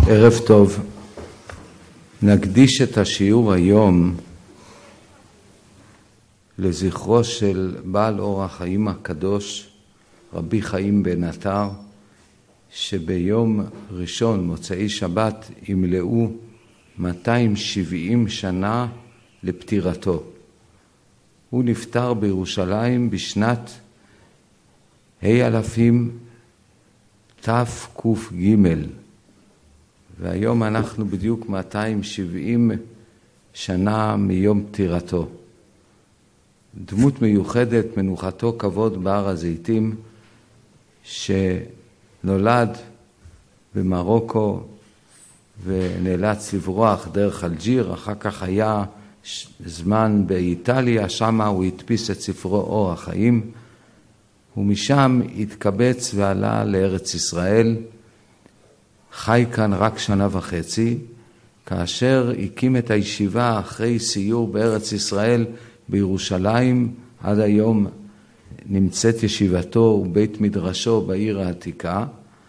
ערב טוב. נקדיש את השיעור היום לזכרו של בעל אור החיים הקדוש, רבי חיים בן עטר, שביום ראשון, מוצאי שבת, ימלאו 270 שנה לפטירתו. הוא נפטר בירושלים בשנת ה-1000 תק"ג, והיום אנחנו בדיוק 270 שנה מיום פטירתו. דמות מיוחדת, מנוחתו כבוד בהר הזיתים, שנולד במרוקו ונאלץ לברוח דרך אלג'יר, אחר כך היה זמן באיטליה, שם הוא הדפיס את ספרו אור החיים, ומשם התקבץ ועלה לארץ ישראל, חי כאן רק 1.5 שנה, כאשר הקים את הישיבה אחרי סיור בארץ ישראל בירושלים, עד היום נמצאת ישיבתו ובית מדרשו בעיר העתיקה,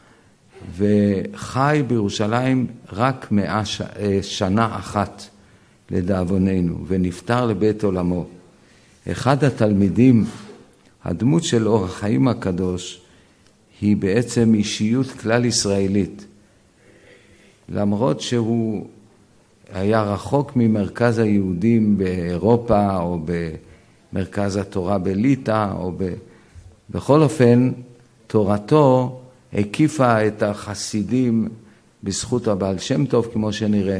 וחי בירושלים רק 100 שנה אחת לדאבוננו, ונפטר לבית עולמו. אחד התלמידים, הדמות של אור החיים הקדוש, היא בעצם אישיות כלל ישראלית. למרות שהוא היה רחוק ממרכז היהודים באירופה או במרכז התורה בליטא, בכל אופן תורתו הקיפה את החסידים בזכות הבעל שם טוב, כמו שנראה,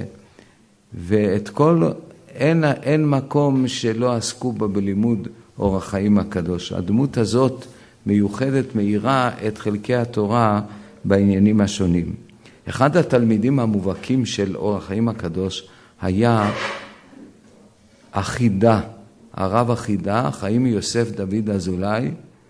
אין מקום שלא עסקו בה בלימוד אור החיים הקדוש. הדמות הזאת מיוחדת, מאירה את חלקי התורה בעניינים השונים. אחד התלמידים המובהקים של אור החיים הקדוש היה אחידה, הרב אחידה, חיים יוסף דוד אזולאי,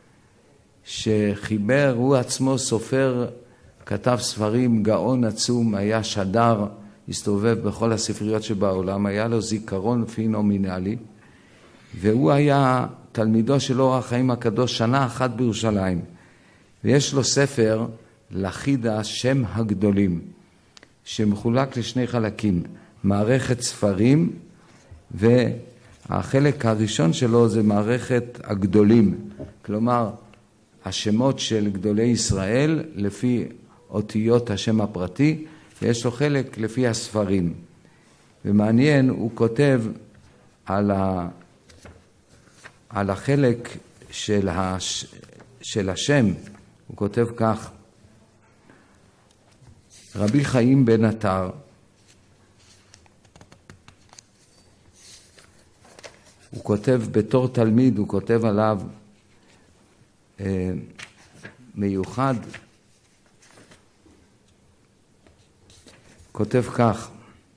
שחיבר, הוא עצמו סופר, כתב ספרים, גאון עצום, היה שדר, הסתובב בכל הספריות שבעולם, היה לו זיכרון פנומנלי, והוא היה תלמידו של אור החיים הקדוש 1 שנה בירושלים, ויש לו ספר לחידה שם הגדולים, שמחולק לשני חלקים, מערכת ספרים, והחלק הראשון שלו זה מערכת הגדולים, כלומר השמות של גדולי ישראל לפי אותיות השם הפרטי, ויש לו חלק לפי הספרים. ומעניין, הוא כותב על החלק של השם, הוא כותב כך: רבי חיים בן עטר, הוא כותב בתור תלמיד, הוא כותב עליו מיוחד, כותב כך: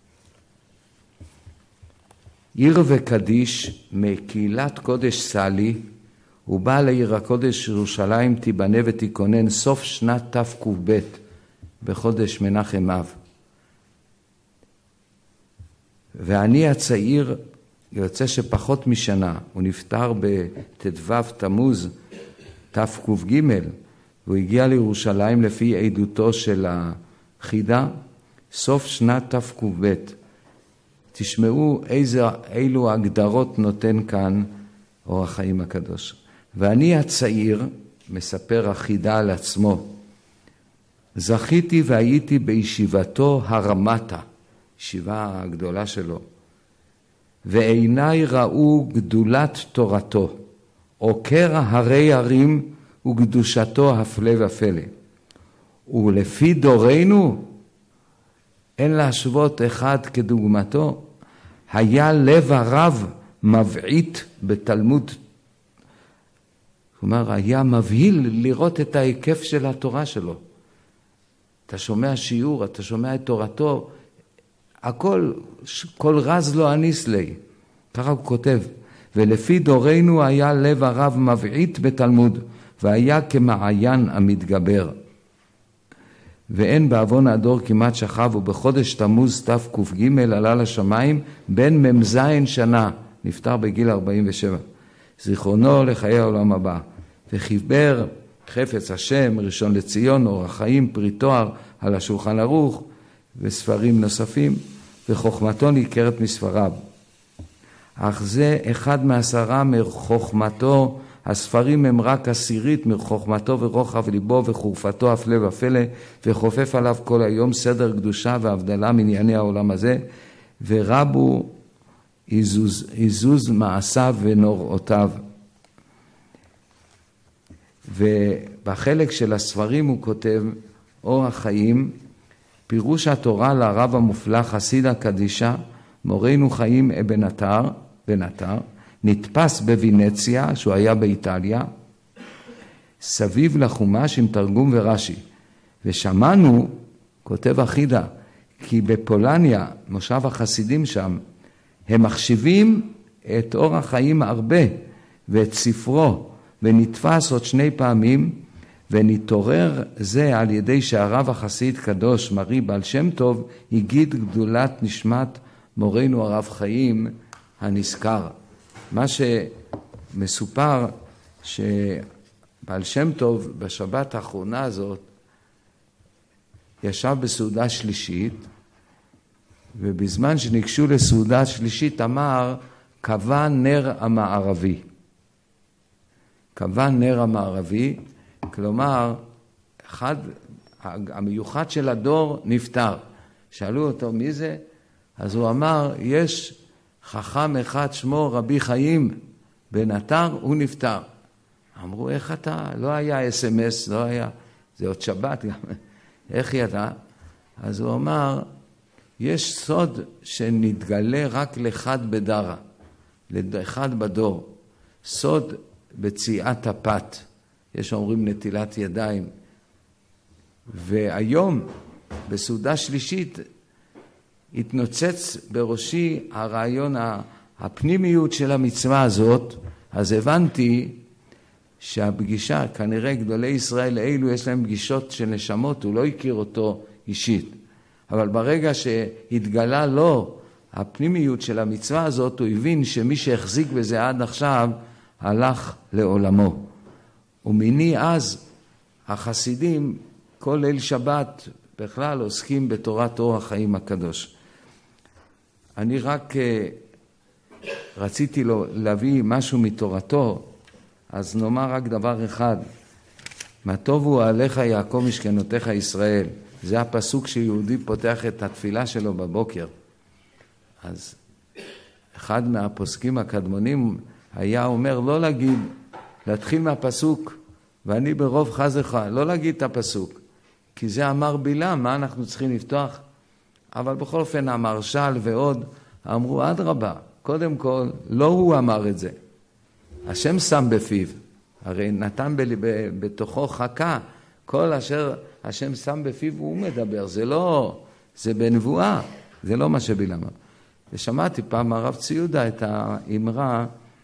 עיר וקדיש מקהילת קודש סלי, ובא לעיר הקודש ירושלים תיבנה ותיכונן סוף שנת תק"ב בחודש מנחם אב. ואני הצעיר יוצא שפחות משנה, הוא נפטר בט"ו תמוז תק"ג, והוא הגיע לירושלים לפי עדותו של החידה, סוף שנת תק"ב. תשמעו אילו הגדרות נותן כאן אור החיים הקדוש. ואני הצעיר, מספר החידה על עצמו, זכיתי והייתי בישיבתו הרמתה, ישיבה הגדולה שלו, ועיניי ראו גדולת תורתו, עוקר הרי הרים וקדושתו הפלא ופלא. ולפי דורנו, אין להשוות אחד כדוגמתו, היה לב הרב מבעית בתלמוד. כלומר, היה מבהיל לראות את ההיקף של התורה שלו. אתה שומע שיעור, אתה שומע את תורתו, הכל, כל רז לא אניס לי. ככה הוא כותב. ולפי דורנו היה לב הרב מבעית בתלמוד, והיה כמעיין המתגבר. ואין בעוון הדור כמעט שכב, ובחודש תמוז תק"ג עלה לשמיים בן מ"ז שנה, נפטר בגיל 47. זיכרונו לחיי העולם הבא. וחיבר חפץ השם, ראשון לציון, אור החיים, פרי תואר על השולחן ערוך, וספרים נוספים, וחוכמתו ניכרת מספריו. אך זה 1 מ10 מחוכמתו, הספרים הם רק 10 מחוכמתו ורוחב ליבו וחורפתו הפלא ופלא, וחופף עליו כל היום סדר קדושה והבדלה מענייני העולם הזה, ורבו עזוז מעשיו ונוראותיו. ובחלק של הספרים הוא כותב אור החיים, פירוש התורה לרב המופלא חסידה קדישה, מורנו חיים אבן עטר, נתפס בוונציה, שהוא היה באיטליה, סביב לחומש עם תרגום ורש"י. ושמענו, כותב החידה, כי בפולניה, מושב החסידים שם, הם מחשיבים את אור החיים הרבה ואת ספרו, ונתפס עוד 2 פעמים, ונתעורר זה על ידי שהרב החסיד קדוש מרי בעל שם טוב הגיד גדולת נשמת מורנו הרב חיים הנזכר. מה שמסופר שבעל שם טוב בשבת האחרונה הזאת ישב בסעודה שלישית, ובזמן שניגשו לסעודה שלישית אמר קבע נר המערבי. קבע נר המערבי, כלומר, המיוחד של הדור נפטר. שאלו אותו מי זה? אז הוא אמר, יש חכם אחד שמו רבי חיים בן עטר, הוא נפטר. אמרו, איך אתה? לא היה SMS, לא היה, זה עוד שבת גם. איך ידע? אז הוא אמר, יש סוד שנתגלה רק לאחד בדרה, לאחד בדור. סוד בציעת הפת. יש אומרים נטילת ידיים. והיום, בסעודה שלישית, התנוצץ בראשי הרעיון הפנימיות של המצווה הזאת, אז הבנתי שהפגישה, כנראה גדולי ישראל האלו יש להם פגישות של נשמות, הוא לא הכיר אותו אישית. אבל ברגע שהתגלה לו הפנימיות של המצווה הזאת, הוא הבין שמי שהחזיק בזה עד עכשיו, הלך לעולמו. ומיני אז החסידים כל ליל שבת בכלל עוסקים בתורת אור החיים הקדוש. אני רק רציתי להביא משהו מתורתו, אז נאמר רק דבר אחד. מה טובו עליך יעקב משכנותיך ישראל. זה הפסוק שיהודי פותח את התפילה שלו בבוקר. אז אחד מהפוסקים הקדמונים היה אומר לא להגיד, להתחיל מהפסוק, ואני ברוב חזך, לא להגיד את הפסוק, כי זה אמר בלעם, מה אנחנו צריכים לפתוח? אבל בכל אופן המרשל ועוד אמרו עד רבה, קודם כל לא הוא אמר את זה, השם שם בפיו, הרי נתן בתוכו חכה, כל אשר השם שם בפיו הוא מדבר, זה לא, זה בנבואה, זה לא מה שבלעם. ושמעתי פעם הרב ציודה את האמרה,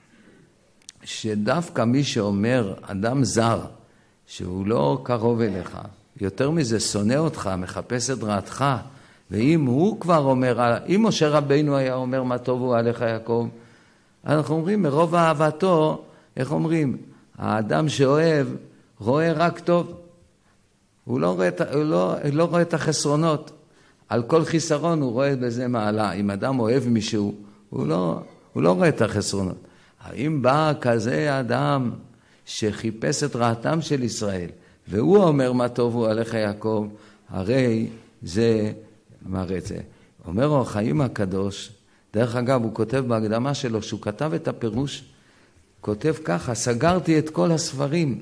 שדווקא מי שאומר אדם זר, שהוא לא קרוב אליך, יותר מזה שונא אותך, מחפש את רעתך, ואם הוא כבר אומר, אם משה רבינו היה אומר מה טוב הוא עליך יעקב, אנחנו אומרים מרוב אהבתו, איך אומרים? האדם שאוהב רואה רק טוב, הוא לא רואה את החסרונות, על כל חיסרון הוא רואה בזה מעלה, אם אדם אוהב מישהו, הוא לא רואה את החסרונות. האם בא כזה אדם שחיפש את רעתם של ישראל, והוא אומר מה טוב הוא עליך יעקב, הרי זה מראה את זה. אומר אור החיים הקדוש, דרך אגב הוא כותב בהקדמה שלו, שהוא כתב את הפירוש, כותב ככה, סגרתי את כל הספרים,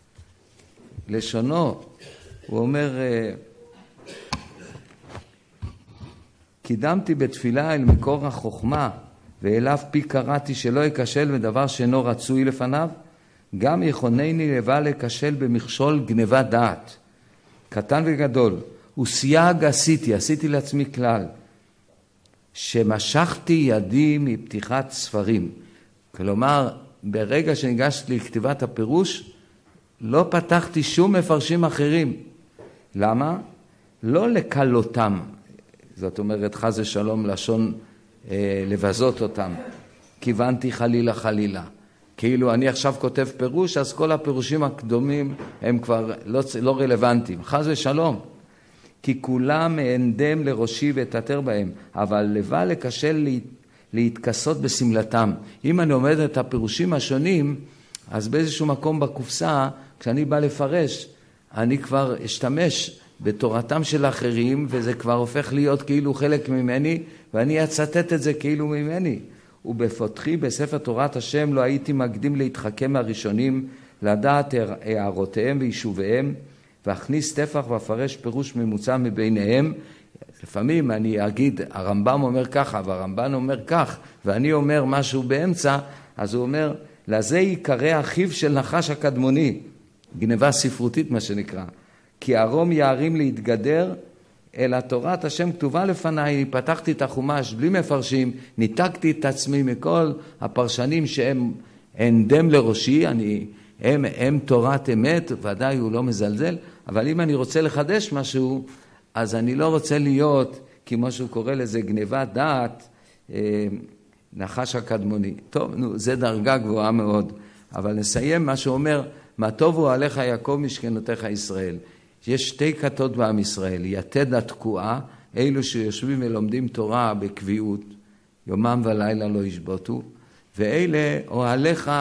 לשונו, הוא אומר, קידמתי בתפילה אל מקור החוכמה, ואליו פי קראתי שלא יקשל בדבר שאינו רצוי לפניו, גם יכונני לבא לקשל במכשול גנבת דעת, קטן וגדול, וסייג עשיתי לעצמי כלל, שמשכתי ידי מפתיחת ספרים. כלומר, ברגע שניגשתי לכתיבת הפירוש, לא פתחתי שום מפרשים אחרים. למה? לא לקלותם, זאת אומרת חס ושלום לשון לבזות אותם, כיוונתי חלילה. כאילו אני עכשיו כותב פירוש, אז כל הפירושים הקדומים הם כבר לא רלוונטיים. חס ושלום. כי כולם אענדם לראשי ותתר בהם, אבל לבל לקשל להתכסות בסמלתם. אם אני עומד את הפירושים השונים, אז באיזשהו מקום בקופסה, כשאני בא לפרש, אני כבר אשתמש בתורתם של אחרים, וזה כבר הופך להיות כאילו חלק ממני, ואני אצטט את זה כאילו ממני. ובפותחי בספר תורת השם לא הייתי מקדים להתחכם מהראשונים, לדעת הערותיהם ויישוביהם, והכניס טפח ואפרש פירוש ממוצע מביניהם. לפעמים אני אגיד, הרמב"ם אומר ככה, והרמב"ן אומר כך, ואני אומר משהו באמצע, אז הוא אומר, לזה יקרא אחיו של נחש הקדמוני, גנבה ספרותית מה שנקרא, כי ארום יערים להתגדר, אלא תורת השם כתובה לפניי, פתחתי את החומש בלי מפרשים, ניתקתי את עצמי מכל הפרשנים שהם אענדם לראשי, הם תורת אמת, ודאי הוא לא מזלזל, אבל אם אני רוצה לחדש משהו, אז אני לא רוצה להיות, כמו שהוא קורא לזה, גנבת דעת, נחש הקדמוני. טוב, זה דרגה גבוהה מאוד, אבל נסיים מה שאומר, מה טוב הוא עליך יעקב משכנותיך ישראל. יש שתי כתות בעם ישראל, יתד התקועה, אלו שיושבים ולומדים תורה בקביעות, יומם ולילה לא ישבותו, ואלה אוהליך,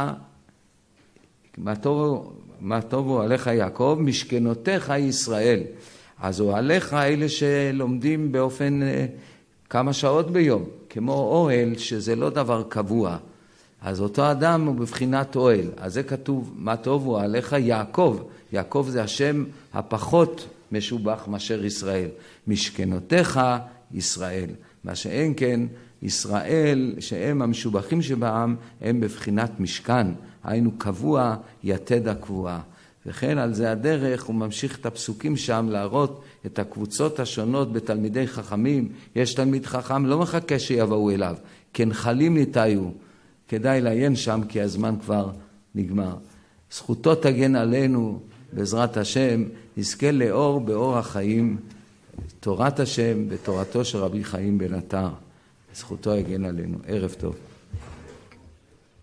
מה טוב הוא עליך יעקב, משכנותיך ישראל. אז אוהליך אלה שלומדים באופן כמה שעות ביום, כמו אוהל שזה לא דבר קבוע. אז אותו אדם הוא בבחינת אוהל. אז זה כתוב, מה טוב הוא עליך יעקב. יעקב זה השם הפחות משובח מאשר ישראל. משכנותיך ישראל. מה שאין כן, ישראל שהם המשובחים שבעם, הם בבחינת משכן. היינו קבוע, יתד הקבועה. וכן על זה הדרך הוא ממשיך את הפסוקים שם להראות את הקבוצות השונות בתלמידי חכמים. יש תלמיד חכם, לא מחכה שיבואו אליו. כנחלים ניתאיו. כדאי לעיין שם כי הזמן כבר נגמר. זכותו תגן עלינו בעזרת השם, נזכה לאור באור החיים, תורת השם ותורתו של רבי חיים בן עטר. זכותו יגן עלינו. ערב טוב.